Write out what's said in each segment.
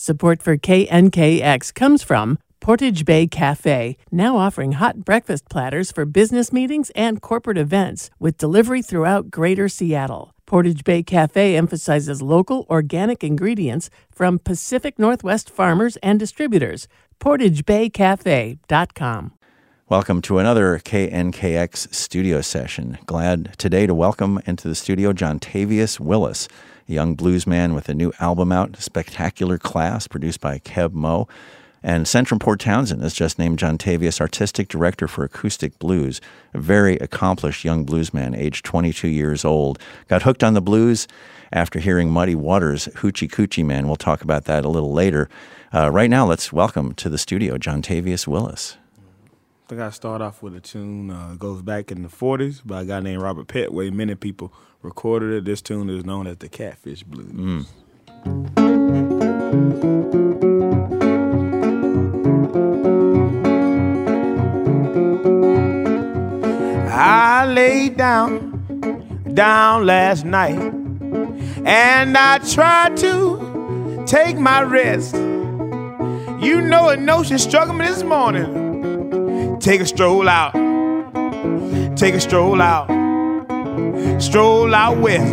Support for KNKX comes from Portage Bay Cafe, now offering hot breakfast platters for business meetings and corporate events with delivery throughout Greater Seattle. Portage Bay Cafe emphasizes local organic ingredients from Pacific Northwest farmers and distributors. PortageBayCafe.com. Welcome to another KNKX studio session. Glad today to welcome into the studio Jontavius Willis, a young blues man with a new album out, Spectacular Class, produced by Keb Mo. And Centrum Port Townsend has just named Jontavius Artistic Director for Acoustic Blues, a very accomplished young bluesman, aged 22 years old. Got hooked on the blues after hearing Muddy Waters' Hoochie Coochie Man. We'll talk about that a little later. Right now, let's welcome to the studio Jontavius Willis. I think I start off with a tune goes back in the 40s by a guy named Robert Petway. Many people recorded it. This tune is known as the Catfish Blues. I laid down last night, and I tried to take my rest. You know a notion struck me this morning. Take a stroll out west.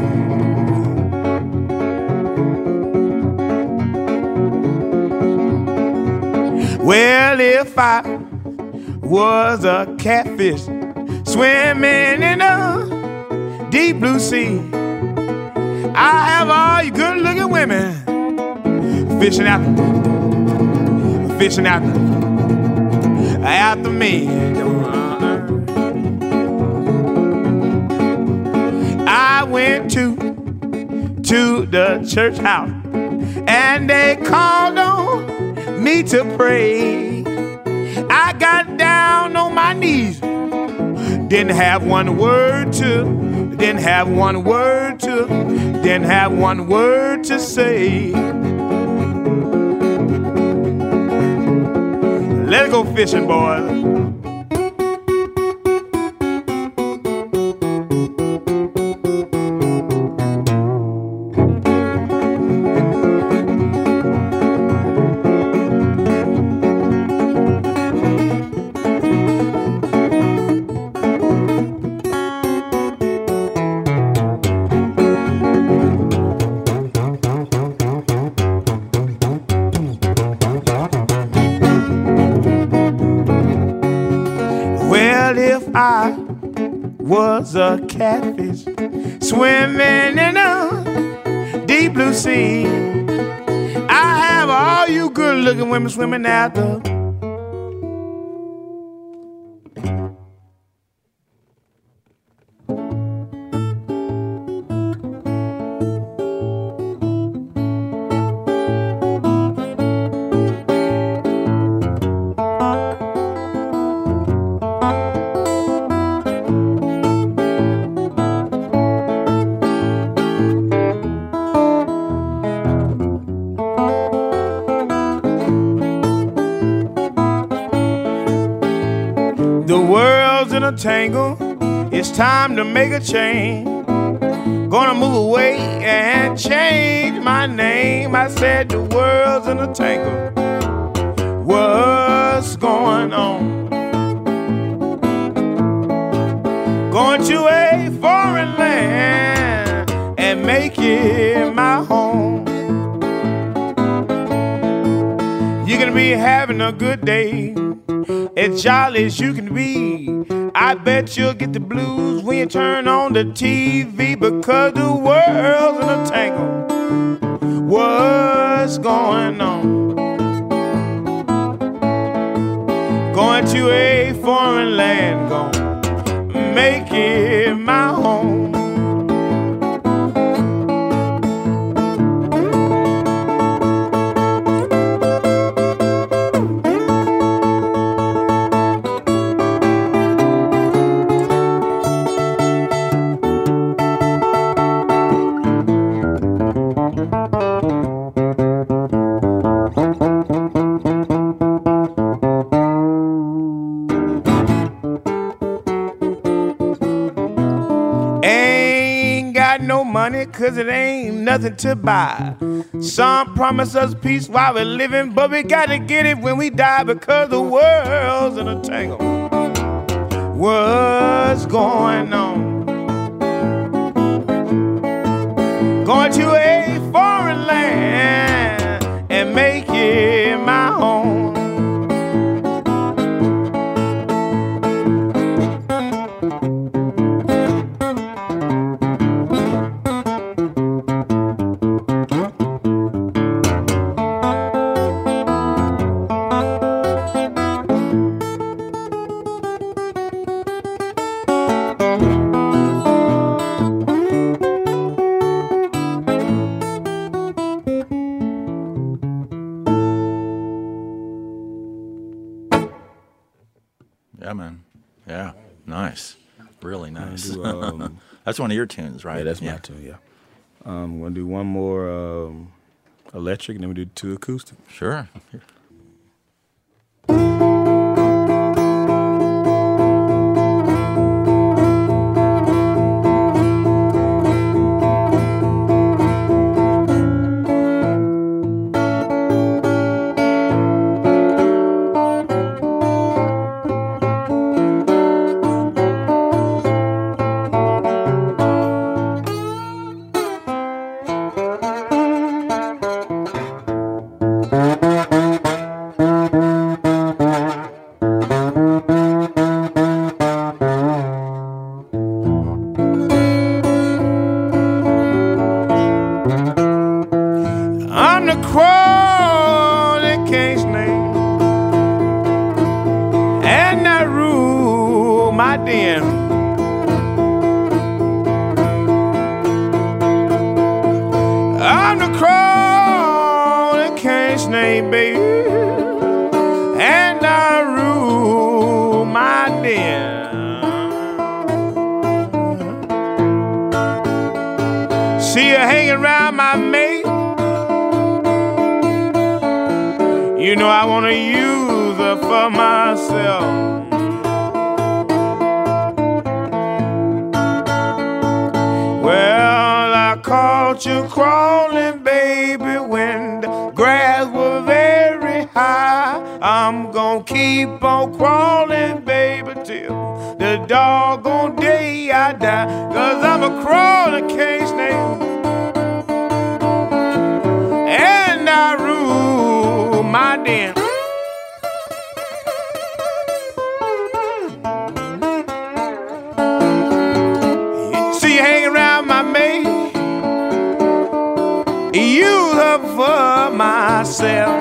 Well, if I was a catfish swimming in a deep blue sea, I have all you good-looking women fishing after me. I went to the church house, and they called on me to pray. I got down on my knees, didn't have one word to say. Let's go fishing, boys. I was a catfish swimming in a deep blue sea. I have all you good-looking women swimming after. The world's in a tangle, it's time to make a change. Gonna move away and change my name. I said the world's in a tangle, what's going on? Going to a foreign land and make it my home. You're gonna be having a good day, as jolly as you can be. I bet you'll get the blues when you turn on the TV, because the world's in a tangle. What's going on? Going to a foreign land, gonna make it my home. Cause it ain't nothing to buy. Some promise us peace while we're living, but we gotta get it when we die, because the world's in a tangle. What's going on? Going to a foreign land and make it my home. Yeah, man. Yeah, nice. Really nice. That's one of your tunes, right? Yeah, that's my tune, yeah. I'm going to do one more electric, and then we do 2 acoustic. Sure. I'm the crawling king snake, and I rule my den. I'm the crawling king snake, baby, and I rule my den. See her hanging around my mate. You know I wanna use her for myself. Well, I caught you crawling, baby, when the grass was very high. I'm gonna keep on crawling, baby, till the doggone day I die. 'Cause I'm a crawling king snake, and I rule my den. See you hang around my mate, use her for myself.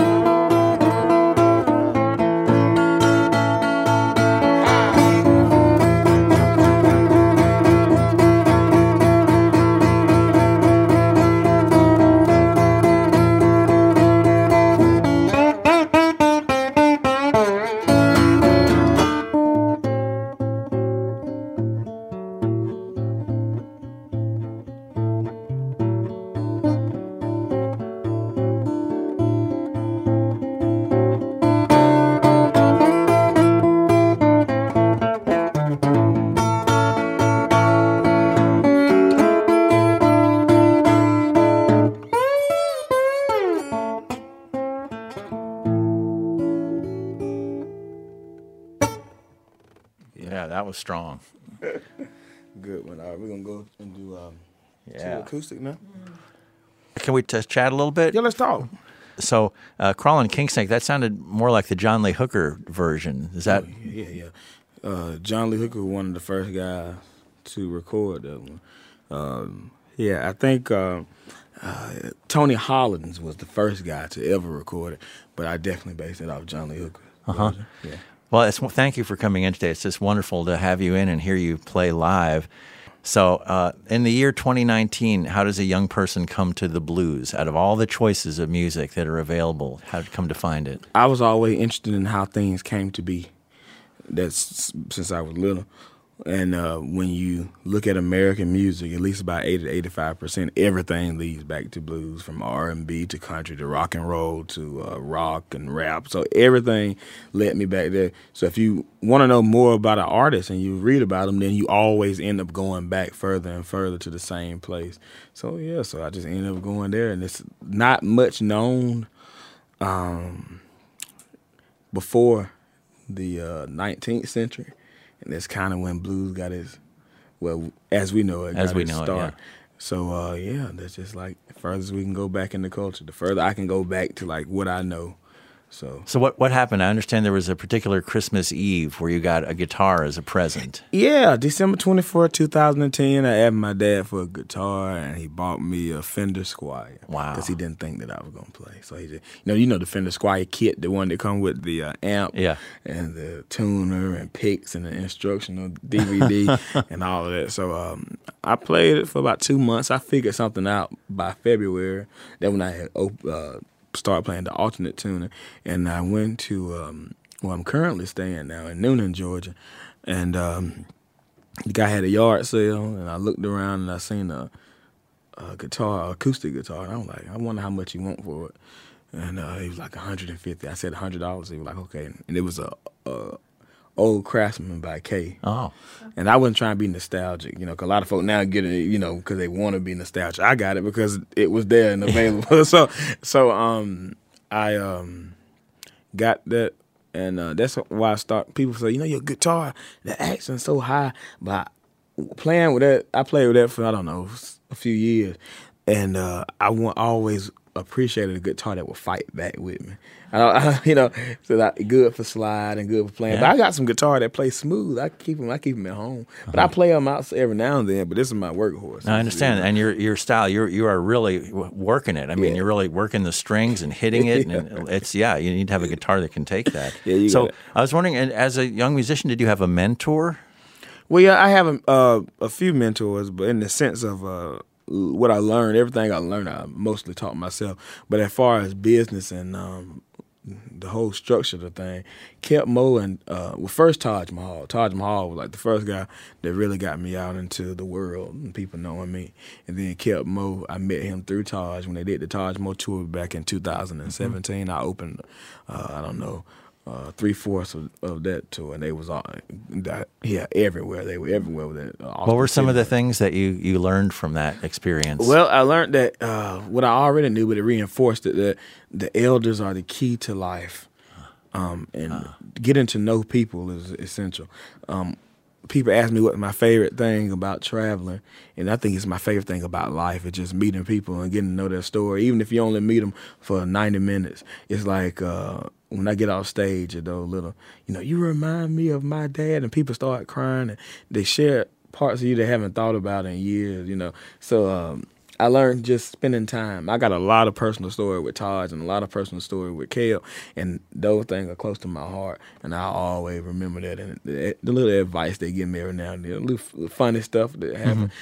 Yeah, that was strong. Good one. All right, we're gonna go and do 2 acoustic now. Can we chat a little bit? Yeah, let's talk. So, Crawlin' King Snake, that sounded more like the John Lee Hooker version. Is that? Yeah. John Lee Hooker was one of the first guys to record that one. I think Tony Hollins was the first guy to ever record it, but I definitely based it off John Lee Hooker. Yeah. Well, thank you for coming in today. It's just wonderful to have you in and hear you play live. So in the year 2019, how does a young person come to the blues? Out of all the choices of music that are available, how did you come to find it? I was always interested in how things came to be. That's since I was little. And when you look at American music, at least about 80 to 85%, everything leads back to blues, from R&B to country to rock and roll to rock and rap. So everything led me back there. So if you want to know more about an artist and you read about them, then you always end up going back further and further to the same place. So yeah, so I just ended up going there, and it's not much known before the 19th century. And that's kind of when blues got its, well, as we know it, got its start. Yeah. So, yeah, that's just like the furthest we can go back in the culture, the further I can go back to, like, what I know. So what happened? I understand there was a particular Christmas Eve where you got a guitar as a present. Yeah, December 24th, 2010, I asked my dad for a guitar, and he bought me a Fender Squier. Wow. Because he didn't think that I was going to play. So he just, you know the Fender Squier kit, the one that come with the amp and the tuner and picks and the instructional DVD and all of that. So I played it for about 2 months. I figured something out by February. Then when I had started playing the alternate tuner, and I went to where I'm currently staying now in Noonan, Georgia, and the guy had a yard sale, and I looked around and I seen a guitar, acoustic guitar, and I was like, I wonder how much you want for it, and he was like $150. I said $100. He was like, okay, and it was a Old Craftsman by Kay. Oh. And I wasn't trying to be nostalgic, because a lot of folk now get it, because they want to be nostalgic. I got it because it was there and available. so I got that, and that's why I start. People say, your guitar, the accent's so high, but playing with that, I played with that for, I don't know, a few years, and I always appreciated a guitar that would fight back with me. So that good for slide and good for playing. Yeah. But I got some guitar that plays smooth. I keep them at home. But I play them out every now and then. But this is my workhorse. I understand, and your style, you are really working it. I mean, you're really working the strings and hitting it, and it's you need to have a guitar that can take that. So I was wondering, and as a young musician, did you have a mentor? Well, yeah, I have a few mentors, but in the sense of what I learned, everything I learned, I mostly taught myself. But as far as business and the whole structure of the thing, Kep Mo and first Taj Mahal. Taj Mahal was like the first guy that really got me out into the world and people knowing me. And then Kep Mo, I met him through Taj when they did the Taj Mo tour back in 2017. I opened, 3/4 of that tour, and they was all everywhere. They were everywhere with it. What were some of the things that you learned from that experience? Well, I learned that what I already knew, but it reinforced it, that the elders are the key to life, and getting to know people is essential. People ask me what my favorite thing about traveling, and I think it's my favorite thing about life. It's just meeting people and getting to know their story, even if you only meet them for 90 minutes. It's like when I get off stage, you remind me of my dad, and people start crying, and they share parts of you they haven't thought about in years, So I learned just spending time. I got a lot of personal story with Taj and a lot of personal story with Kale, and those things are close to my heart, and I always remember that. And the little advice they give me every now and then, a little funny stuff that happened.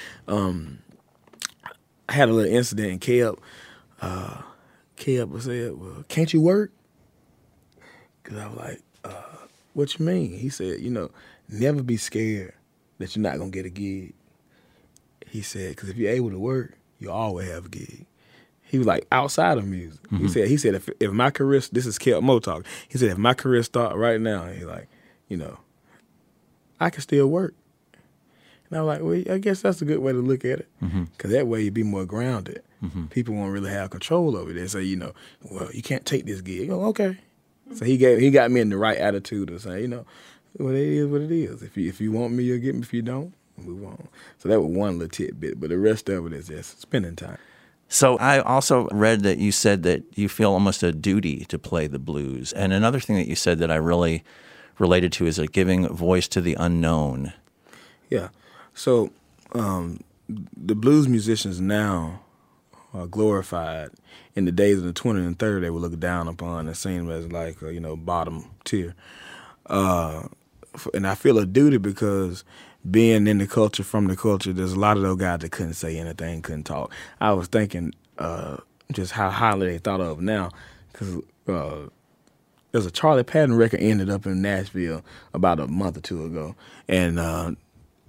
I had a little incident in Kale. Kale said, well, can't you work? Because I was like, what you mean? He said, never be scared that you're not going to get a gig. He said, because if you're able to work, you always have a gig. He was like, outside of music. Mm-hmm. He said, if my career, this is Kep Mo talk. He said, if my career start right now, he's like, I can still work. And I was like, well, I guess that's a good way to look at it. Because that way you'd be more grounded. People won't really have control over it. They say, well, you can't take this gig. Oh, okay. So he got me in the right attitude to say, well, it is what it is. If you want me, you'll get me. If you don't, move on. So that was one little tidbit, but the rest of it is just spending time. So I also read that you said that you feel almost a duty to play the blues. And another thing that you said that I really related to is giving voice to the unknown. Yeah. So the blues musicians now are glorified. In the days of the 20 and 30, they were looked down upon and seen as like, bottom tier. And I feel a duty because being in the culture, from the culture, there's a lot of those guys that couldn't say anything, couldn't talk. I was thinking just how highly they thought of now, because there's a Charlie Patton record ended up in Nashville about a month or two ago, and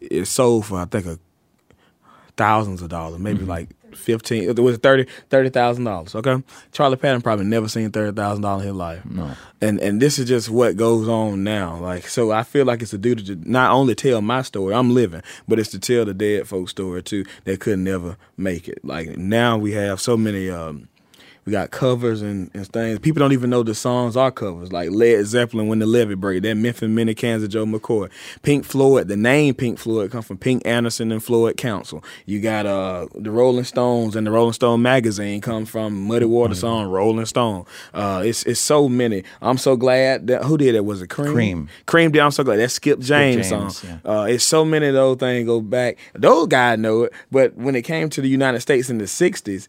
it sold for, I think, thousands of dollars, maybe like 15. It was $30,000. Okay, Charlie Patton probably never seen $30,000 in his life. No. And this is just what goes on now. Like, so I feel like it's a duty to not only tell my story, I'm living, but it's to tell the dead folks' story too. That could never make it. Like, now we have so many. We got covers and things. People don't even know the songs are covers. Like Led Zeppelin, When the Levee Break, that Memphis Minnie Kansas Joe McCoy. Pink Floyd, the name Pink Floyd comes from Pink Anderson and Floyd Council. You got the Rolling Stones, and the Rolling Stone magazine comes from Muddy Water song Rolling Stone. It's so many. I'm so glad that, who did it? Was it Cream? Cream did. I'm so glad. That Skip James song. Yeah. It's so many of those things go back. Those guys know it, but when it came to the United States in the 60s,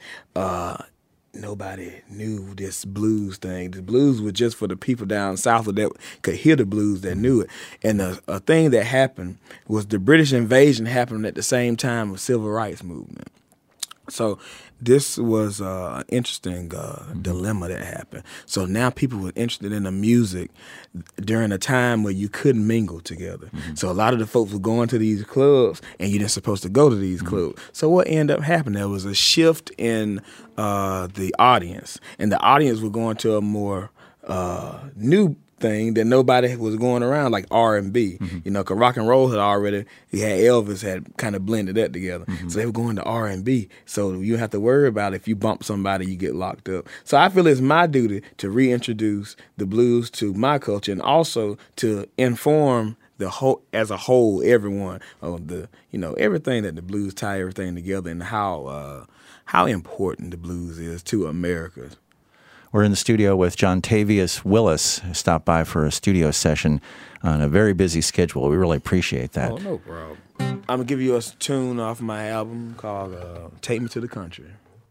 nobody knew this blues thing. The blues was just for the people down south that could hear the blues, that knew it. And a thing that happened was the British invasion happened at the same time with civil rights movement. So this was an interesting dilemma that happened. So now people were interested in the music during a time where you couldn't mingle together. Mm-hmm. So a lot of the folks were going to these clubs, and you didn't supposed to go to these clubs. So what ended up happening, there was a shift in the audience, and the audience were going to a more new thing that nobody was going around, like R&B. Mm-hmm. You know, because rock and roll Elvis had kind of blended that together. Mm-hmm. So they were going to R&B. So you don't have to worry about if you bump somebody, you get locked up. So I feel it's my duty to reintroduce the blues to my culture, and also to inform the whole, as a whole, everyone of the, everything that the blues tie everything together, and how important the blues is to America. We're in the studio with Jontavius Willis, who stopped by for a studio session on a very busy schedule. We really appreciate that. Oh, no problem. I'm going to give you a tune off my album called Take Me to the Country.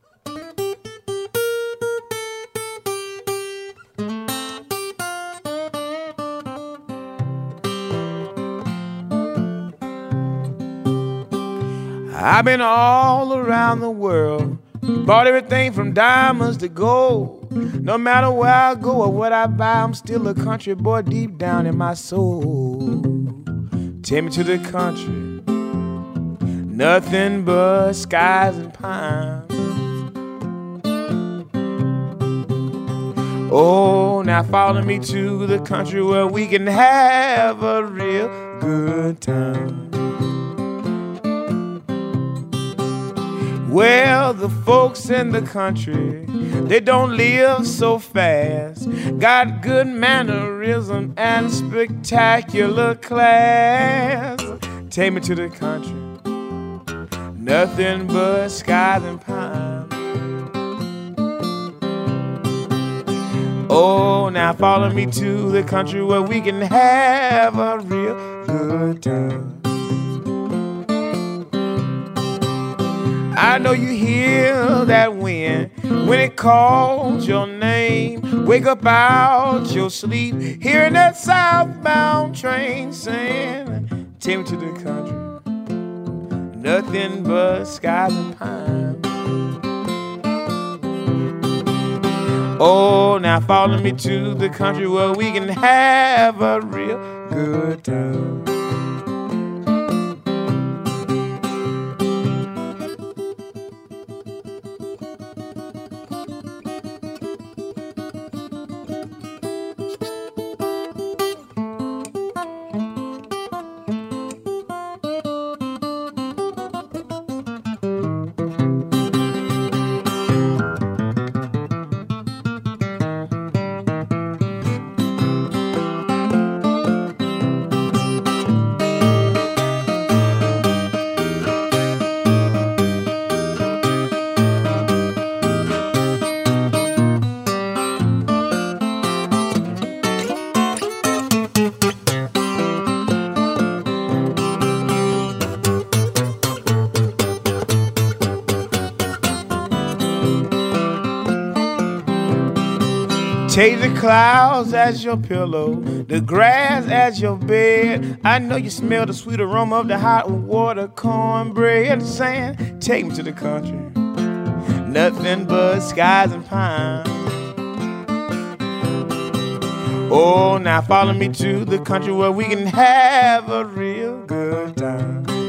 I've been all around the world, bought everything from diamonds to gold. No matter where I go or what I buy, I'm still a country boy deep down in my soul. Take me to the country, nothing but skies and pines. Oh, now follow me to the country where we can have a real good time. Well, the folks in the country, they don't live so fast. Got good mannerism and spectacular class. Take me to the country, nothing but skies and pines. Oh, now follow me to the country where we can have a real good time. I know you hear that wind when it calls your name. Wake up out your sleep, hearing that southbound train saying, take me to the country, nothing but skies and pines. Oh, now follow me to the country where we can have a real good time. Take the clouds as your pillow, the grass as your bed. I know you smell the sweet aroma of the hot water, cornbread, sand. Take me to the country, nothing but skies and pines. Oh, now follow me to the country where we can have a real good time.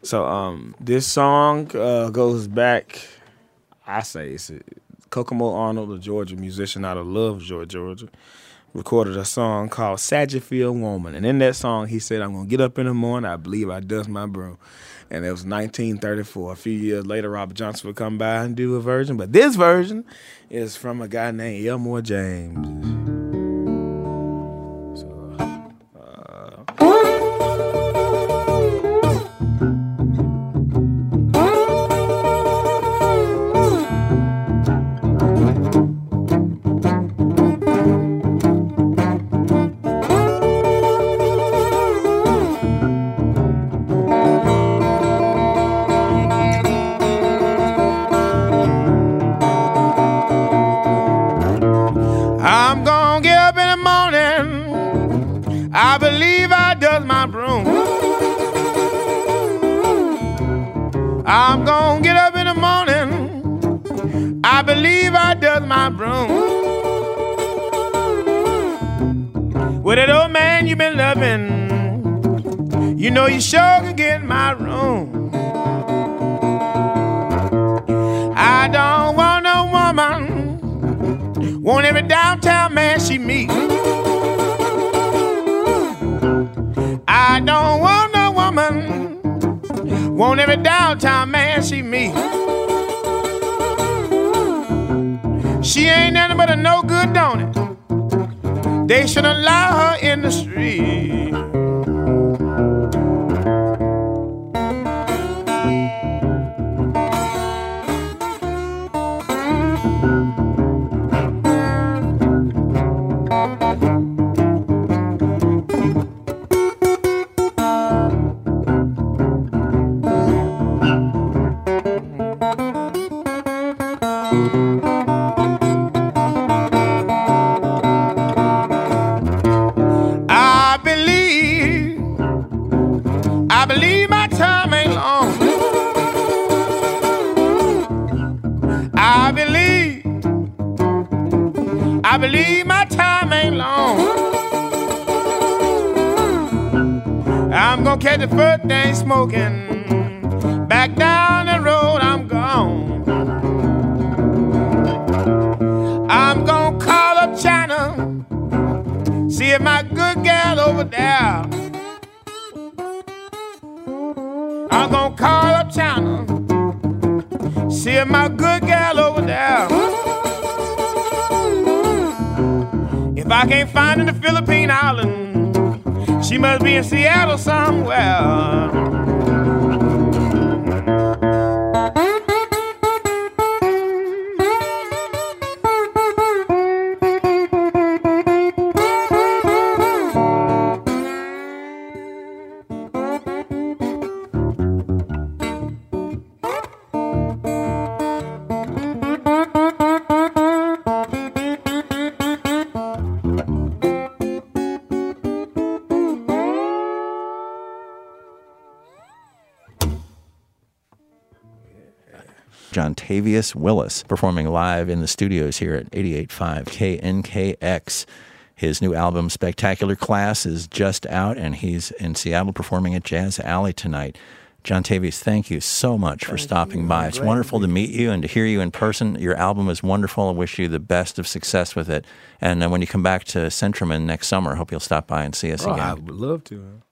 So this song goes back, I say, it's Kokomo Arnold, a Georgia musician out of Lovejoy, Georgia, recorded a song called Satterfield Woman. And in that song, he said, I'm going to get up in the morning, I believe I dust my broom. And it was 1934. A few years later, Robert Johnson would come by and do a version. But this version is from a guy named Elmore James. I'm gonna get up in the morning, I believe I dust my broom. I'm gonna get up in the morning, I believe I dust my broom. With that old man you been loving, you know you sure can get in my room. I don't want no woman, want every downtown man she meet. I don't want no woman, want every downtown man she meet. She ain't nothing but a no good, don't it? They should allow her in the street. I believe my time ain't long. I believe my time ain't long. I'm gonna catch the first thing smoking, back down the road I'm gone. I'm gonna call up China, see if my good gal over there. I'm gonna call up China, see if my good gal over there. If I can't find her in the Philippine Island, she must be in Seattle somewhere. Jontavius Willis, performing live in the studios here at 88.5 KNKX. His new album, Spectacular Class, is just out, and he's in Seattle performing at Jazz Alley tonight. Jontavius, thank you so much for stopping by. It's wonderful to meet you and to hear you in person. Your album is wonderful. I wish you the best of success with it. And when you come back to Centrum next summer, I hope you'll stop by and see us again. I would love to.